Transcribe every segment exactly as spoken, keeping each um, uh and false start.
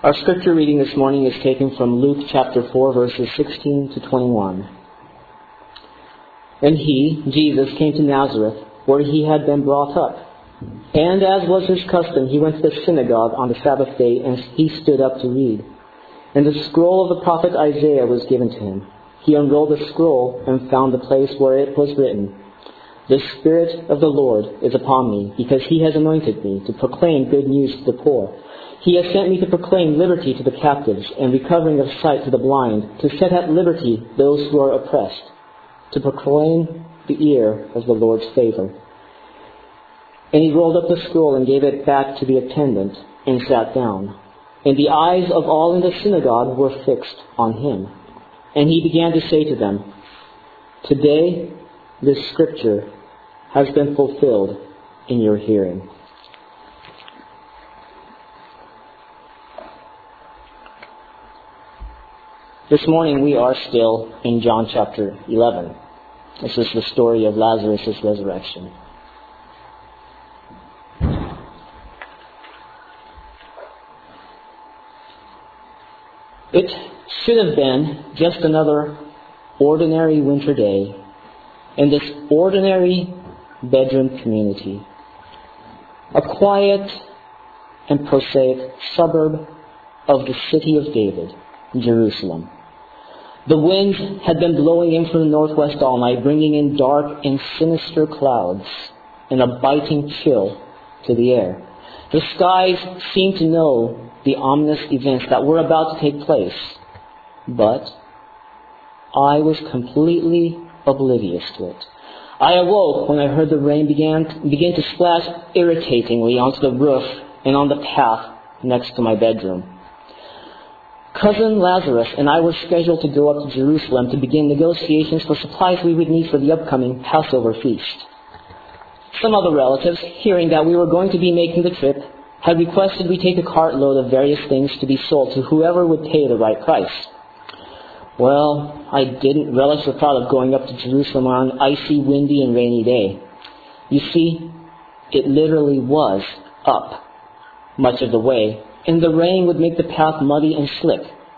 Our scripture reading this morning is taken from Luke chapter four, verses sixteen to twenty-one. And he, Jesus, came to Nazareth, where he had been brought up. And as was his custom, he went to the synagogue on the Sabbath day, and he stood up to read. And the scroll of the prophet Isaiah was given to him. He unrolled the scroll and found the place where it was written, "The Spirit of the Lord is upon me, because he has anointed me to proclaim good news to the poor. He has sent me to proclaim liberty to the captives and recovering of sight to the blind, to set at liberty those who are oppressed, to proclaim the year of the Lord's favor." And he rolled up the scroll and gave it back to the attendant and sat down. And the eyes of all in the synagogue were fixed on him. And he began to say to them, "Today this scripture has been fulfilled in your hearing." This morning we are still in John chapter eleven. This is the story of Lazarus' resurrection. It should have been just another ordinary winter day in this ordinary bedroom community. A quiet and prosaic suburb of the city of David, Jerusalem. The wind had been blowing in from the northwest all night, bringing in dark and sinister clouds and a biting chill to the air. The skies seemed to know the ominous events that were about to take place, but I was completely oblivious to it. I awoke when I heard the rain began to, begin to splash irritatingly onto the roof and on the path next to my bedroom. Cousin Lazarus and I were scheduled to go up to Jerusalem to begin negotiations for supplies we would need for the upcoming Passover feast. Some other relatives, hearing that we were going to be making the trip, had requested we take a cartload of various things to be sold to whoever would pay the right price. Well, I didn't relish the thought of going up to Jerusalem on an icy, windy, and rainy day. You see, it literally was up much of the way, and the rain would make the path muddy and slick.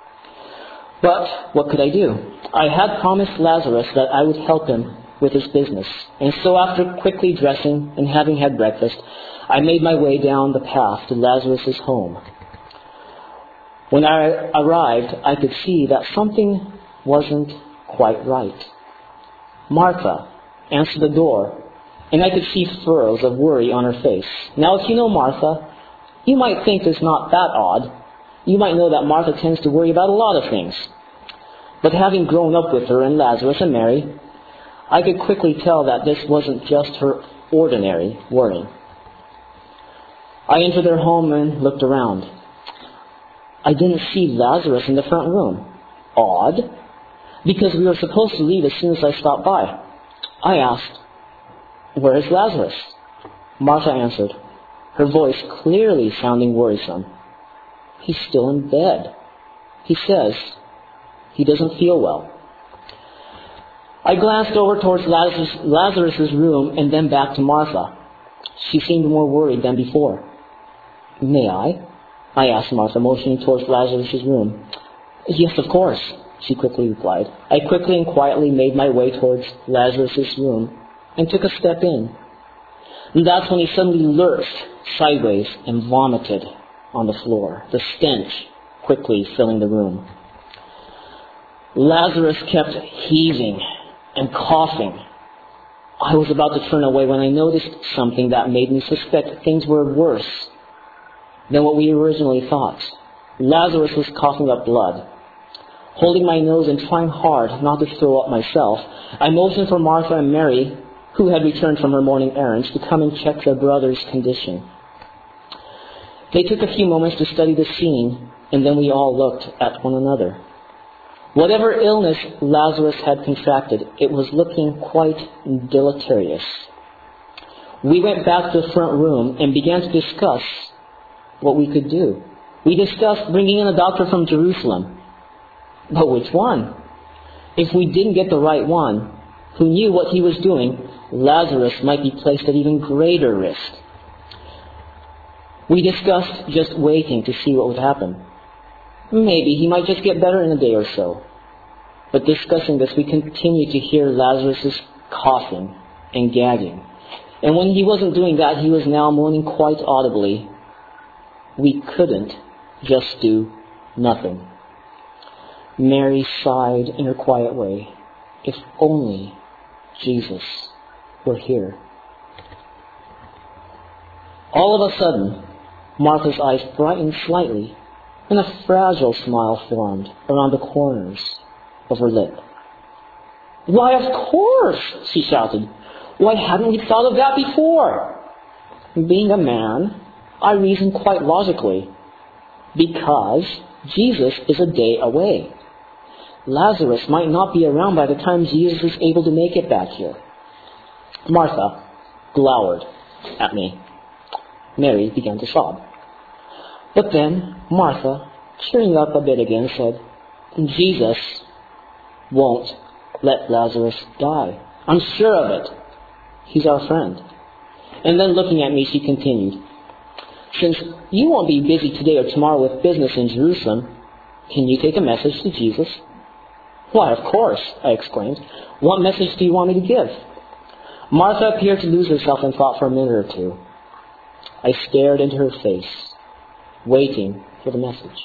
But what could I do? I had promised Lazarus that I would help him with his business, and so after quickly dressing and having had breakfast, I made my way down the path to Lazarus' home. When I arrived, I could see that something wasn't quite right. Martha answered the door, and I could see furrows of worry on her face. Now, if you know Martha, you might think it's not that odd. You might know that Martha tends to worry about a lot of things. But having grown up with her and Lazarus and Mary, I could quickly tell that this wasn't just her ordinary worry. I entered their home and looked around. I didn't see Lazarus in the front room. Odd, because we were supposed to leave as soon as I stopped by. I asked, "Where is Lazarus?" Martha answered, her voice clearly sounding worrisome. "He's still in bed. He says he doesn't feel well." I glanced over towards Lazarus, Lazarus' room and then back to Martha. She seemed more worried than before. "May I?" I asked Martha, motioning towards Lazarus' room. "Yes, of course," she quickly replied. I quickly and quietly made my way towards Lazarus' room and took a step in. And that's when he suddenly lurched sideways and vomited on the floor, the stench quickly filling the room. Lazarus kept heaving and coughing. I was about to turn away when I noticed something that made me suspect things were worse than what we originally thought. Lazarus was coughing up blood. Holding my nose and trying hard not to throw up myself, I motioned for Martha and Mary, who had returned from her morning errands, to come and check their brother's condition. They took a few moments to study the scene, and then we all looked at one another. Whatever illness Lazarus had contracted, it was looking quite deleterious. We went back to the front room and began to discuss what we could do. We discussed bringing in a doctor from Jerusalem. But which one? If we didn't get the right one, who knew what he was doing, Lazarus might be placed at even greater risk. We discussed just waiting to see what would happen. Maybe he might just get better in a day or so. But discussing this, we continued to hear Lazarus' coughing and gagging. And when he wasn't doing that, he was now moaning quite audibly. We couldn't just do nothing. Mary sighed in her quiet way. If only Jesus were here. All of a sudden, Martha's eyes brightened slightly, and a fragile smile formed around the corners of her lip. "Why, of course!" she shouted. "Why hadn't we thought of that before?" Being a man, I reasoned quite logically. Because Jesus is a day away. Lazarus might not be around by the time Jesus is able to make it back here. Martha glowered at me. Mary began to sob. But then Martha, cheering up a bit again, said, "Jesus won't let Lazarus die. I'm sure of it. He's our friend." And then looking at me, she continued, "Since you won't be busy today or tomorrow with business in Jerusalem, can you take a message to Jesus?" "Why, of course," I exclaimed. "What message do you want me to give?" Martha appeared to lose herself in thought for a minute or two. I stared into her face, waiting for the message.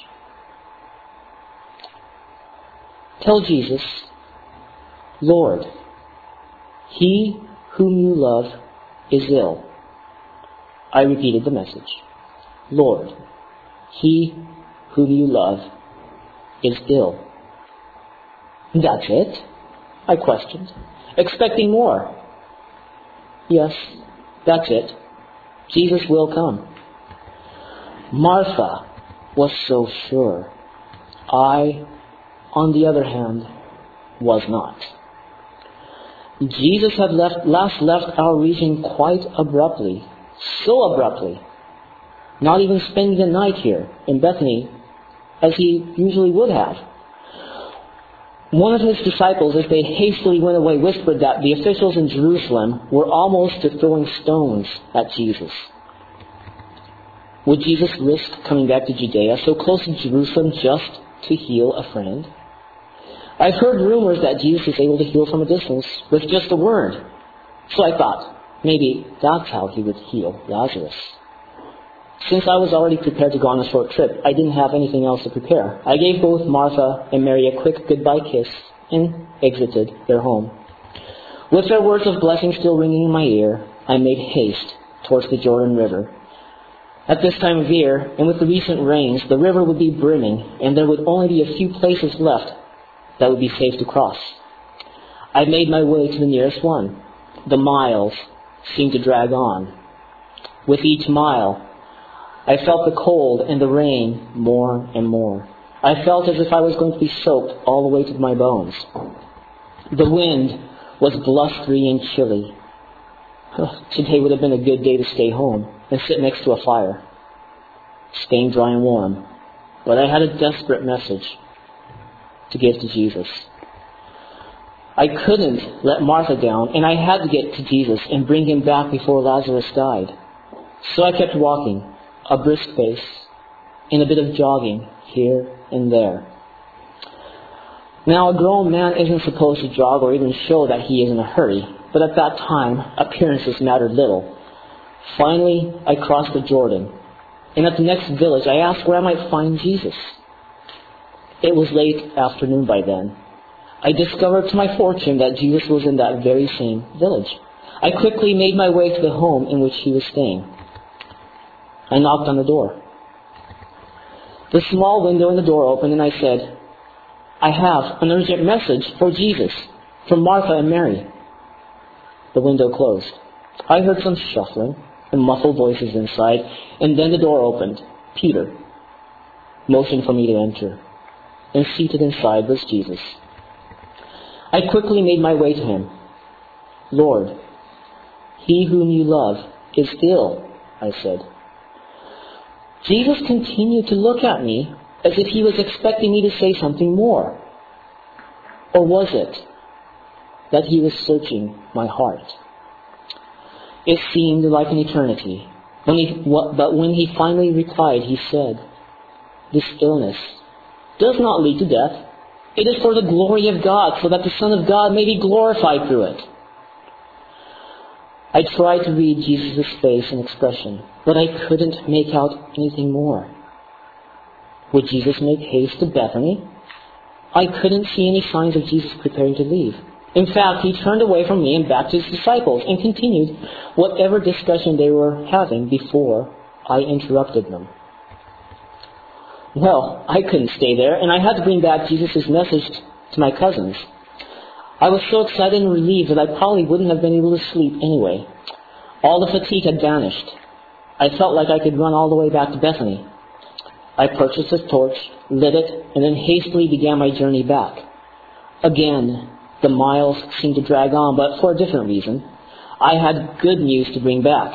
"Tell Jesus, Lord, he whom you love is ill." I repeated the message. "Lord, he whom you love is ill." "That's it?" I questioned, expecting more. "Yes, that's it. Jesus will come." Martha was so sure. I, on the other hand, was not. Jesus had left, last left our region quite abruptly, so abruptly, not even spending the night here in Bethany as he usually would have. One of his disciples, as they hastily went away, whispered that the officials in Jerusalem were almost to throwing stones at Jesus. Would Jesus risk coming back to Judea, so close to Jerusalem, just to heal a friend? I've heard rumors that Jesus is able to heal from a distance with just a word. So I thought, maybe that's how he would heal Lazarus. Since I was already prepared to go on a short trip, I didn't have anything else to prepare. I gave both Martha and Mary a quick goodbye kiss and exited their home. With their words of blessing still ringing in my ear, I made haste towards the Jordan River. At this time of year, and with the recent rains, the river would be brimming, and there would only be a few places left that would be safe to cross. I made my way to the nearest one. The miles seemed to drag on. With each mile, I felt the cold and the rain more and more. I felt as if I was going to be soaked all the way to my bones. The wind was blustery and chilly. Today would have been a good day to stay home and sit next to a fire, staying dry and warm. But I had a desperate message to give to Jesus. I couldn't let Martha down, and I had to get to Jesus and bring him back before Lazarus died. So I kept walking, a brisk pace, and a bit of jogging here and there. Now, a grown man isn't supposed to jog or even show that he is in a hurry, but at that time, appearances mattered little. Finally, I crossed the Jordan, and at the next village, I asked where I might find Jesus. It was late afternoon by then. I discovered to my fortune that Jesus was in that very same village. I quickly made my way to the home in which he was staying. I knocked on the door. The small window in the door opened, and I said, "I have an urgent message for Jesus from Martha and Mary." The window closed. I heard some shuffling and muffled voices inside, and then the door opened. Peter motioned for me to enter, and seated inside was Jesus. I quickly made my way to him. "Lord, he whom you love is ill," I said. Jesus continued to look at me as if he was expecting me to say something more. Or was it that he was searching my heart? It seemed like an eternity. When he, but when he finally replied, he said, "This illness does not lead to death. It is for the glory of God, so that the Son of God may be glorified through it. I tried to read Jesus' face and expression, but I couldn't make out anything more. Would Jesus make haste to Bethany? I couldn't see any signs of Jesus preparing to leave. In fact, he turned away from me and back to his disciples and continued whatever discussion they were having before I interrupted them. Well, I couldn't stay there, and I had to bring back Jesus' message to my cousins. I was so excited and relieved that I probably wouldn't have been able to sleep anyway. All the fatigue had vanished. I felt like I could run all the way back to Bethany. I purchased a torch, lit it, and then hastily began my journey back. Again, the miles seemed to drag on, but for a different reason. I had good news to bring back.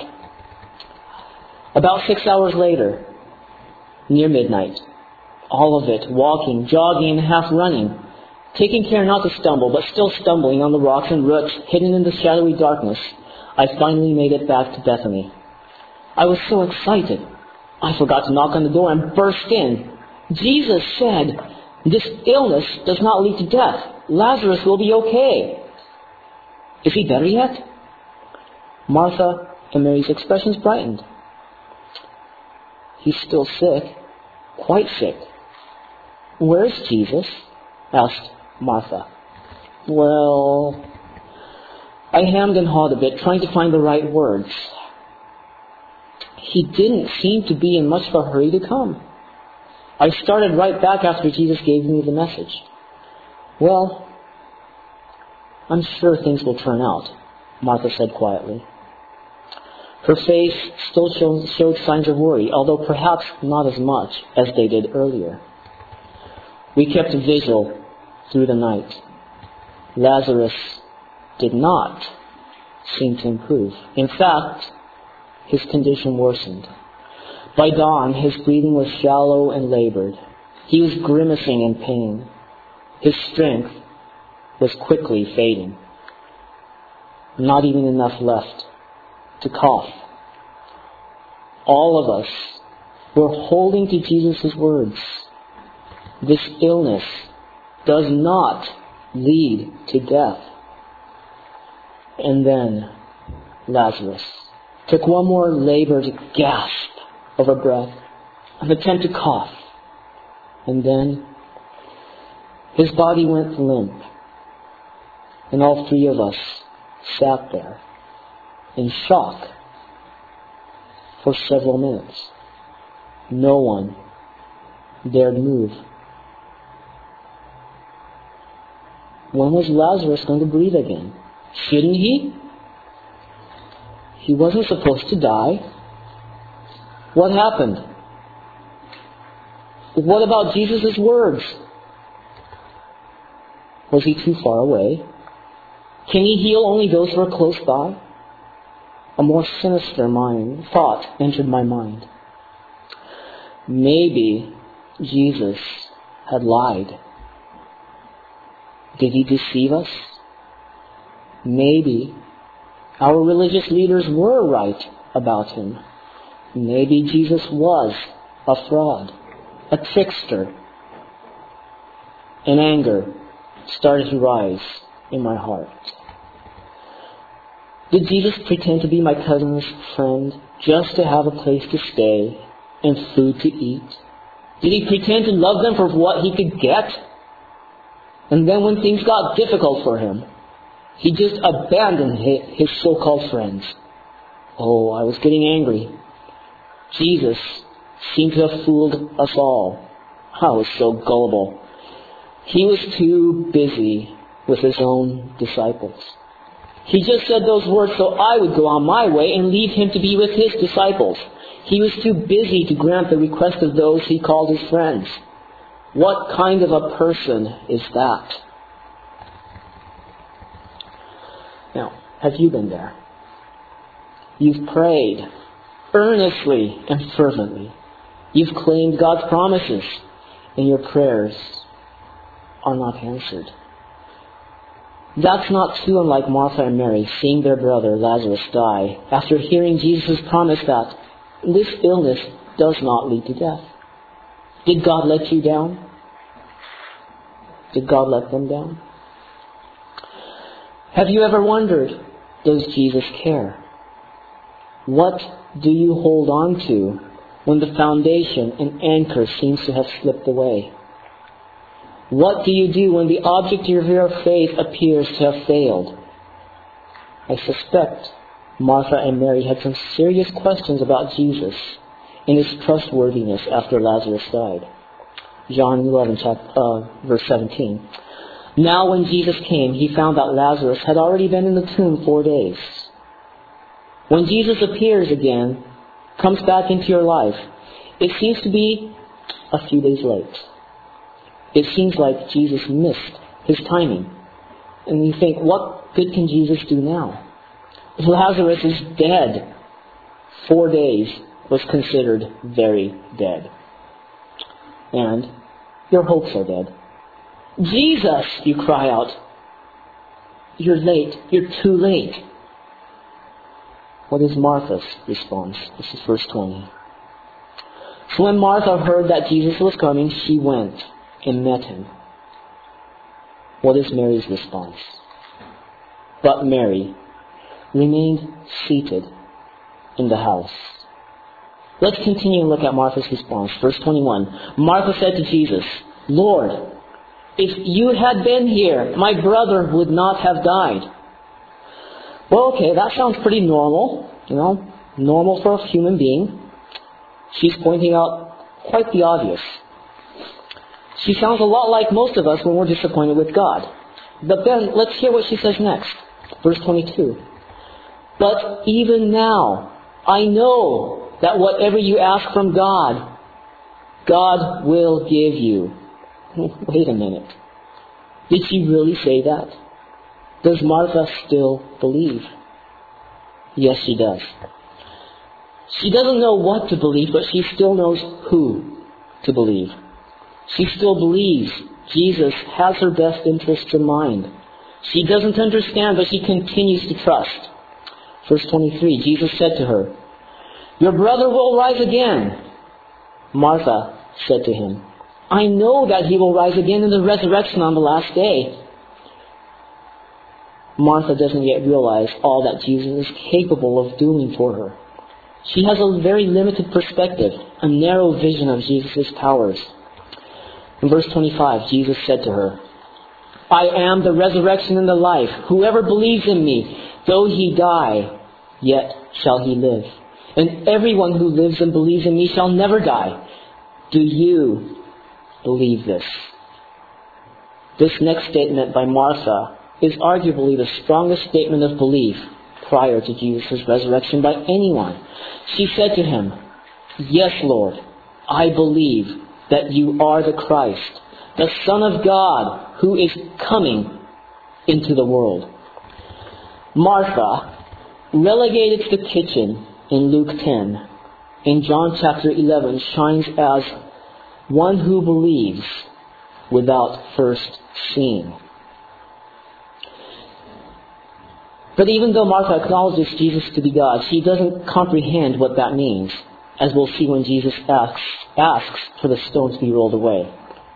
About six hours later, near midnight, all of it, walking, jogging, and half running, taking care not to stumble, but still stumbling on the rocks and roots hidden in the shadowy darkness, I finally made it back to Bethany. I was so excited, I forgot to knock on the door and burst in. Jesus said, "This illness does not lead to death. Lazarus will be okay." Is he better yet? Martha and Mary's expressions brightened. He's still sick, quite sick. Where's Jesus? Asked Martha. Well, I hammed and hawed a bit, trying to find the right words. He didn't seem to be in much of a hurry to come. I started right back after Jesus gave me the message. Well, I'm sure things will turn out, Martha said quietly. Her face still showed, showed signs of worry, although perhaps not as much as they did earlier. We kept a vigil through the night. Lazarus did not seem to improve. In fact, his condition worsened. By dawn, his breathing was shallow and labored. He was grimacing in pain. His strength was quickly fading. Not even enough left to cough. All of us were holding to Jesus' words. This illness does not lead to death. And then Lazarus took one more labored gasp of a breath, an attempt to cough, and then his body went limp, and all three of us sat there in shock for several minutes. No one dared move. When was Lazarus going to breathe again? Shouldn't he? He wasn't supposed to die. What happened? What about Jesus' words? Was he too far away? Can he heal only those who are close by? A more sinister mind, thought entered my mind. Maybe Jesus had lied. Did he deceive us? Maybe our religious leaders were right about him. Maybe Jesus was a fraud, a trickster. And anger started to rise in my heart. Did Jesus pretend to be my cousin's friend just to have a place to stay and food to eat? Did he pretend to love them for what he could get? And then when things got difficult for him, he just abandoned his so-called friends. Oh, I was getting angry. Jesus seemed to have fooled us all. I was so gullible. He was too busy with his own disciples. He just said those words so I would go on my way and leave him to be with his disciples. He was too busy to grant the request of those he called his friends. What kind of a person is that? Now, have you been there? You've prayed earnestly and fervently. You've claimed God's promises, and your prayers are not answered. That's not too unlike Martha and Mary seeing their brother Lazarus die after hearing Jesus' promise that this illness does not lead to death. Did God let you down? Did God let them down? Have you ever wondered, does Jesus care? What do you hold on to when the foundation and anchor seems to have slipped away? What do you do when the object of your faith appears to have failed? I suspect Martha and Mary had some serious questions about Jesus and his trustworthiness after Lazarus died. John eleven, chapter, uh, verse seventeen. Now when Jesus came, he found that Lazarus had already been in the tomb four days. When Jesus appears again, comes back into your life, it seems to be a few days late. It seems like Jesus missed his timing. And you think, what good can Jesus do now? Lazarus is dead. Four days was considered very dead. And your hopes are dead. Jesus, you cry out. You're late. You're too late. What is Martha's response? This is verse twenty. So when Martha heard that Jesus was coming, she went and met him. What is Mary's response? But Mary remained seated in the house. Let's continue and look at Martha's response. Verse twenty-one. Martha said to Jesus, Lord, if you had been here, my brother would not have died. Well, okay, that sounds pretty normal, you know, normal for a human being. She's pointing out quite the obvious. She sounds a lot like most of us when we're disappointed with God. But then, let's hear what she says next. Verse twenty-two. But even now, I know that whatever you ask from God, God will give you. Wait a minute. Did she really say that? Does Martha still believe? Yes, she does. She doesn't know what to believe, but she still knows who to believe. She still believes Jesus has her best interests in mind. She doesn't understand, but she continues to trust. Verse twenty-three, Jesus said to her, Your brother will rise again. Martha said to him, I know that he will rise again in the resurrection on the last day. Martha doesn't yet realize all that Jesus is capable of doing for her. She has a very limited perspective, a narrow vision of Jesus' powers. In verse twenty-five, Jesus said to her, I am the resurrection and the life. Whoever believes in me, though he die, yet shall he live. And everyone who lives and believes in me shall never die. Do you believe this? This next statement by Martha is arguably the strongest statement of belief prior to Jesus' resurrection by anyone. She said to him, Yes, Lord, I believe that you are the Christ, the Son of God, who is coming into the world. Martha, relegated to the kitchen in Luke ten, in John chapter eleven, shines as one who believes without first seeing. But even though Martha acknowledges Jesus to be God, she doesn't comprehend what that means, as we'll see when Jesus asks, asks for the stone to be rolled away.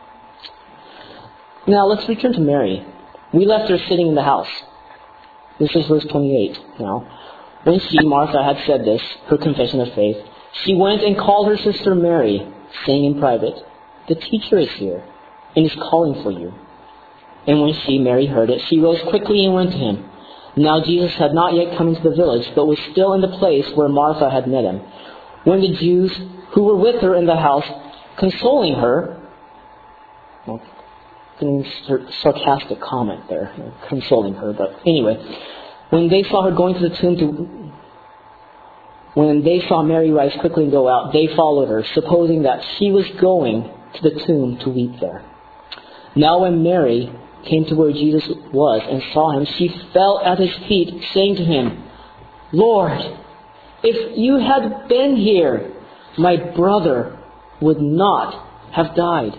Now let's return to Mary. We left her sitting in the house. This is verse twenty-eight now. When she, Martha, had said this, her confession of faith, she went and called her sister Mary, saying in private, The teacher is here, and is calling for you. And when she, Mary, heard it, she rose quickly and went to him. Now Jesus had not yet come into the village, but was still in the place where Martha had met him. When the Jews who were with her in the house, consoling her, well, sarcastic comment there, consoling her, but anyway, when they saw her going to the tomb to, when they saw Mary rise quickly and go out, they followed her, supposing that she was going to the tomb to weep there. Now when Mary came to where Jesus was and saw him, she fell at his feet, saying to him, Lord, if you had been here, my brother would not have died.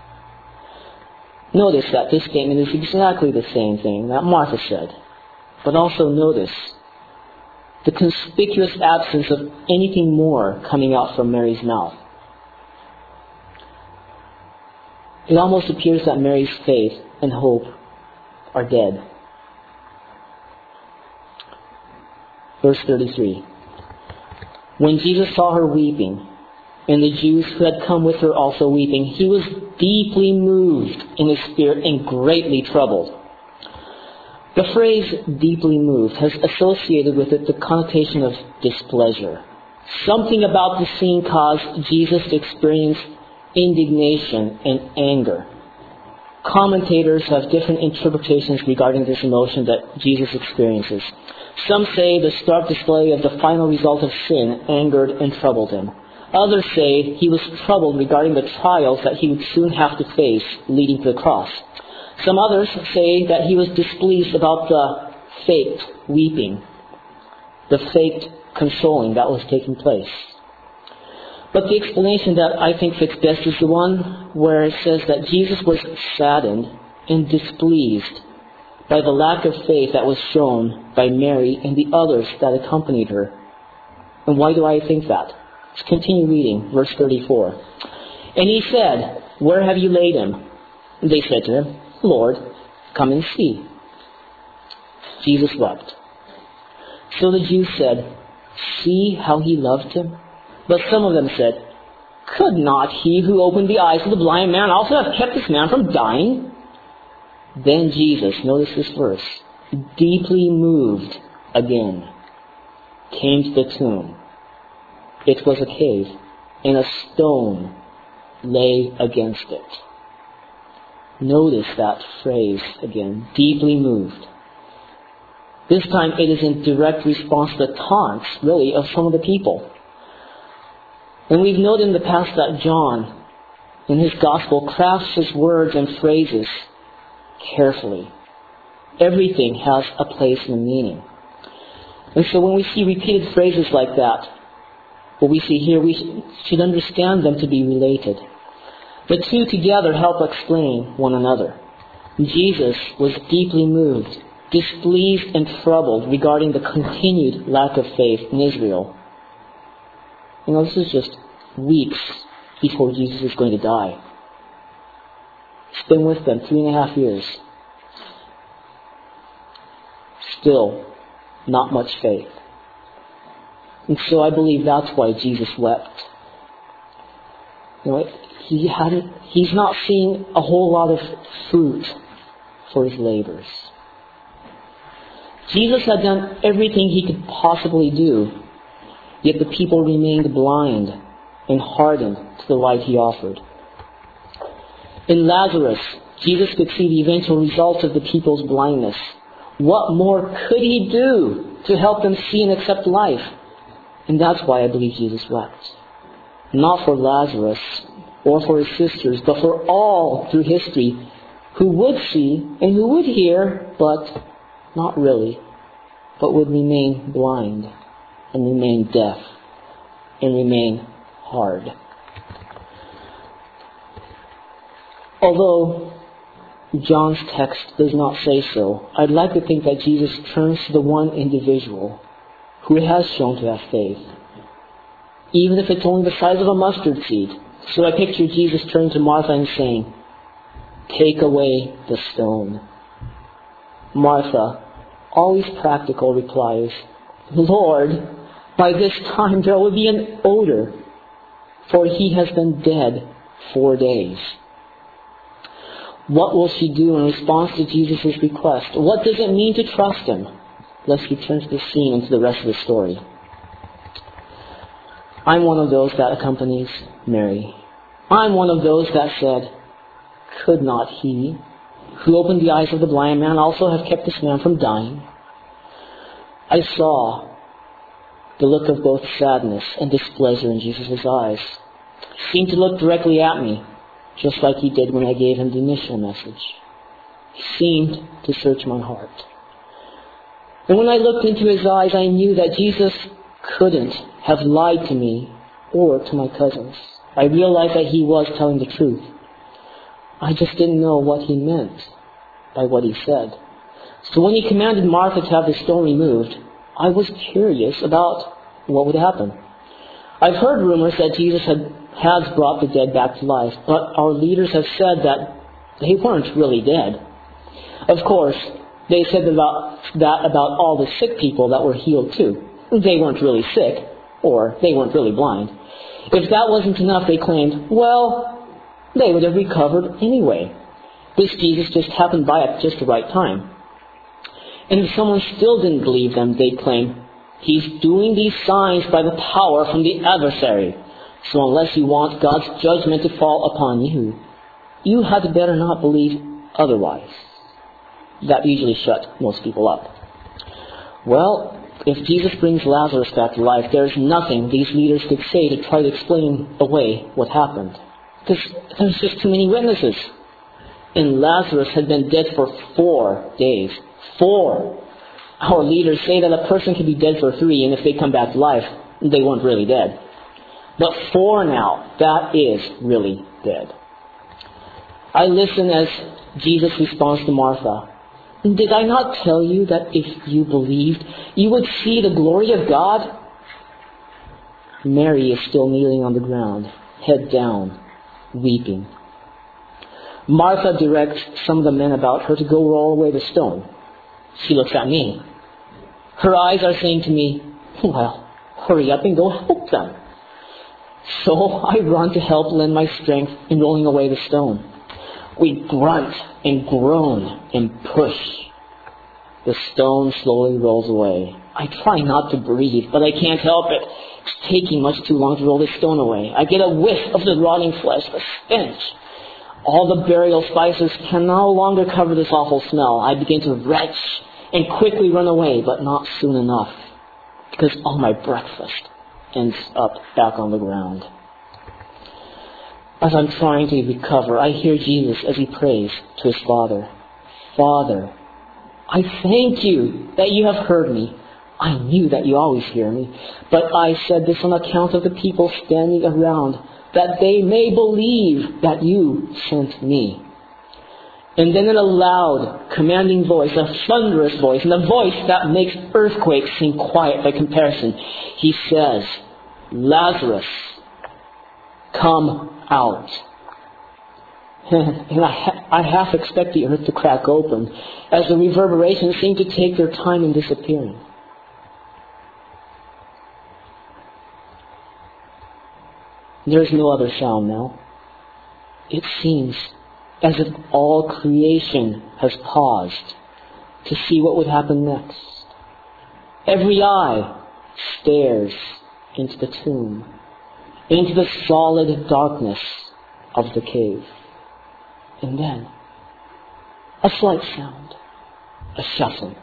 Notice that this statement is exactly the same thing that Martha said. But also notice the conspicuous absence of anything more coming out from Mary's mouth. it almost appears that Mary's faith and hope are dead. Verse thirty-three. When Jesus saw her weeping, and the Jews who had come with her also weeping, he was deeply moved in his spirit and greatly troubled. The phrase deeply moved has associated with it the connotation of displeasure. Something about the scene caused Jesus to experience indignation and anger. Commentators have different interpretations regarding this emotion that Jesus experiences. Some say the stark display of the final result of sin angered and troubled him. Others say he was troubled regarding the trials that he would soon have to face leading to the cross. Some others say that he was displeased about the faked weeping, the faked consoling that was taking place. But the explanation that I think fits best is the one where it says that Jesus was saddened and displeased by the lack of faith that was shown by Mary and the others that accompanied her. And why do I think that? Let's continue reading, verse thirty-four. And he said, "Where have you laid him?" And they said to him, "Lord, come and see." Jesus wept. So the Jews said, "See how he loved him?" But some of them said, "Could not he who opened the eyes of the blind man also have kept this man from dying?" Then Jesus, notice this verse, deeply moved again, came to the tomb. It was a cave, and a stone lay against it. Notice that phrase again, deeply moved. This time it is in direct response to the taunts, really, of some of the people. And we've noted in the past that John, in his gospel, crafts his words and phrases carefully. Everything has a place and a meaning. And so when we see repeated phrases like that, what we see here, we should understand them to be related. The two together help explain one another. Jesus was deeply moved, displeased and troubled regarding the continued lack of faith in Israel. You know, this is just weeks before Jesus is going to die. He's been with them three and a half years. Still, not much faith. And so I believe that's why Jesus wept. You know, he hadn't, he's not seeing a whole lot of fruit for his labors. Jesus had done everything he could possibly do, yet the people remained blind and hardened to the light he offered. In Lazarus, Jesus could see the eventual results of the people's blindness. What more could he do to help them see and accept life? And that's why I believe Jesus wept. Not for Lazarus or for his sisters, but for all through history who would see and who would hear, but not really, but would remain blind and remain deaf and remain hard. Although John's text does not say so, I'd like to think that Jesus turns to the one individual who has shown to have faith, even if it's only the size of a mustard seed. So I picture Jesus turning to Martha and saying, "Take away the stone." Martha, always practical, replies, "Lord, by this time there will be an odor, for he has been dead four days." What will she do in response to Jesus' request? What does it mean to trust him? Let's return to the scene and to the rest of the story. I'm one of those that accompanies Mary. I'm one of those that said, "Could not he, who opened the eyes of the blind man, also have kept this man from dying?" I saw the look of both sadness and displeasure in Jesus' eyes. He seemed to look directly at me, just like he did when I gave him the initial message. He seemed to search my heart. And when I looked into his eyes, I knew that Jesus couldn't have lied to me or to my cousins. I realized that he was telling the truth. I just didn't know what he meant by what he said. So when he commanded Martha to have the stone removed, I was curious about what would happen. I've heard rumors that Jesus had has brought the dead back to life, but our leaders have said that they weren't really dead. Of course, they said about that about all the sick people that were healed too. They weren't really sick, or they weren't really blind. If that wasn't enough, they claimed, well, they would have recovered anyway. This Jesus just happened by at just the right time. And if someone still didn't believe them, they'd claim, he's doing these signs by the power from the adversary. So unless you want God's judgment to fall upon you, you had better not believe otherwise. That usually shut most people up. Well, if Jesus brings Lazarus back to life, there's nothing these leaders could say to try to explain away what happened. Because there's just too many witnesses. And Lazarus had been dead for four days. Four. Our leaders say that a person can be dead for three, and if they come back to life, they weren't really dead. But four now, that is really dead. I listen as Jesus responds to Martha. Did I not tell you that if you believed, you would see the glory of God? Mary is still kneeling on the ground, head down, weeping. Martha directs some of the men about her to go roll away the stone. She looks at me. Her eyes are saying to me, well, hurry up and go help them. So I run to help lend my strength in rolling away the stone. We grunt and groan and push. The stone slowly rolls away. I try not to breathe, but I can't help it. It's taking much too long to roll the stone away. I get a whiff of the rotting flesh, the stench. All the burial spices can no longer cover this awful smell. I begin to retch and quickly run away, but not soon enough, because all my breakfast ends up back on the ground. As I'm trying to recover, I hear Jesus as he prays to his Father. Father, I thank you that you have heard me. I knew that you always hear me, but I said this on account of the people standing around, that they may believe that you sent me. And then in a loud, commanding voice, a thunderous voice, and a voice that makes earthquakes seem quiet by comparison, he says, Lazarus, come out. And I, ha- I half expect the earth to crack open as the reverberations seem to take their time in disappearing. There is no other sound now. It seems as if all creation has paused to see what would happen next. Every eye stares into the tomb, into the solid darkness of the cave. And then, a slight sound, a shuffling,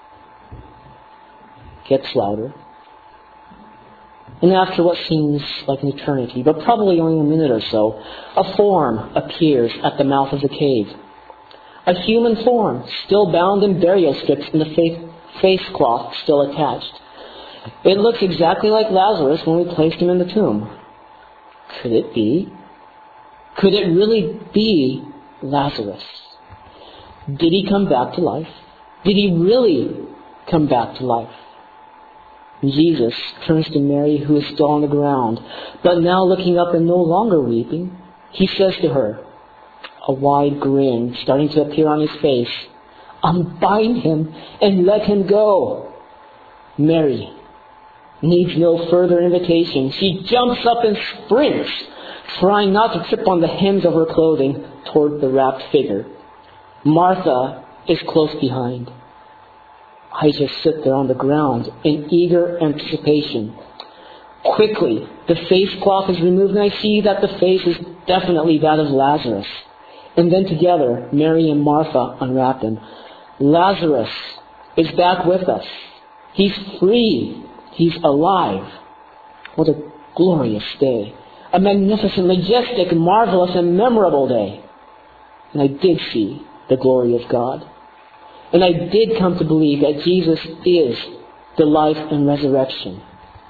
gets louder. And after what seems like an eternity, but probably only a minute or so, a form appears at the mouth of the cave. A human form, still bound in burial strips and the face, face cloth still attached. It looks exactly like Lazarus when we placed him in the tomb. Could it be? Could it really be Lazarus? Did he come back to life? Did he really come back to life? Jesus turns to Mary, who is still on the ground, but now looking up and no longer weeping. He says to her, a wide grin starting to appear on his face, unbind him and let him go. Mary needs no further invitation. She jumps up and sprints, trying not to trip on the hems of her clothing toward the wrapped figure. Martha is close behind. I just sit there on the ground in eager anticipation. Quickly, the face cloth is removed and I see that the face is definitely that of Lazarus. And then together, Mary and Martha unwrap him. Lazarus is back with us. He's free. He's alive. What a glorious day. A magnificent, majestic, marvelous, and memorable day. And I did see the glory of God. And I did come to believe that Jesus is the life and resurrection.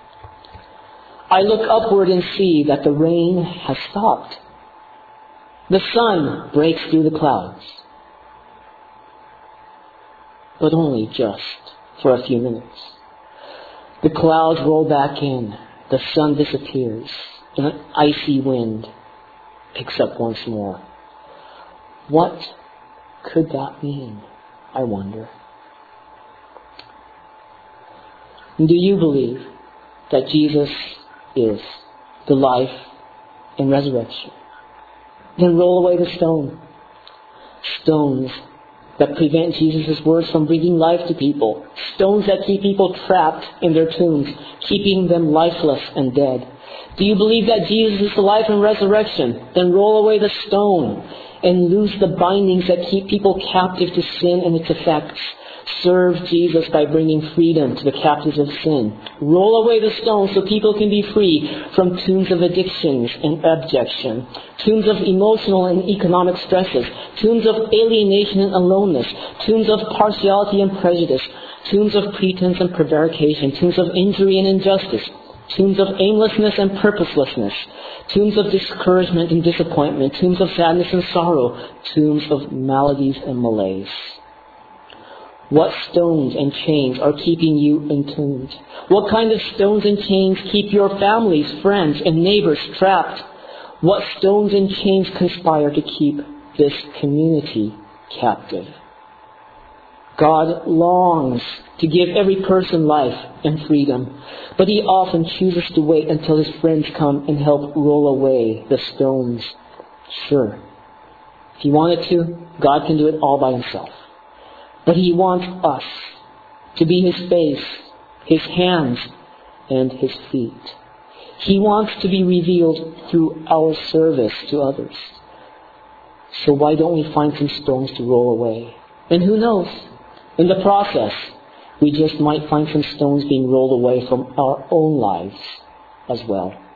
I look upward and see that the rain has stopped. The sun breaks through the clouds. But only just for a few minutes. The clouds roll back in. The sun disappears. and an icy wind picks up once more. What could that mean, I wonder? Do you believe that Jesus is the life and resurrection? Then roll away the stone. Stones that prevent Jesus' words from bringing life to people. Stones that keep people trapped in their tombs, keeping them lifeless and dead. Do you believe that Jesus is the life and resurrection? Then roll away the stone and loose the bindings that keep people captive to sin and its effects. Serve Jesus by bringing freedom to the captives of sin. Roll away the stone so people can be free from tombs of addictions and abjection, tombs of emotional and economic stresses, tombs of alienation and aloneness, tombs of partiality and prejudice, tombs of pretense and prevarication, tombs of injury and injustice, tombs of aimlessness and purposelessness, tombs of discouragement and disappointment, tombs of sadness and sorrow, tombs of maladies and malaise. What stones and chains are keeping you entombed? What kind of stones and chains keep your families, friends, and neighbors trapped? What stones and chains conspire to keep this community captive? God longs to give every person life and freedom, but He often chooses to wait until His friends come and help roll away the stones. Sure, if He wanted to, God can do it all by Himself. But He wants us to be His face, His hands, and His feet. He wants to be revealed through our service to others. So why don't we find some stones to roll away? And who knows? In the process, we just might find some stones being rolled away from our own lives as well.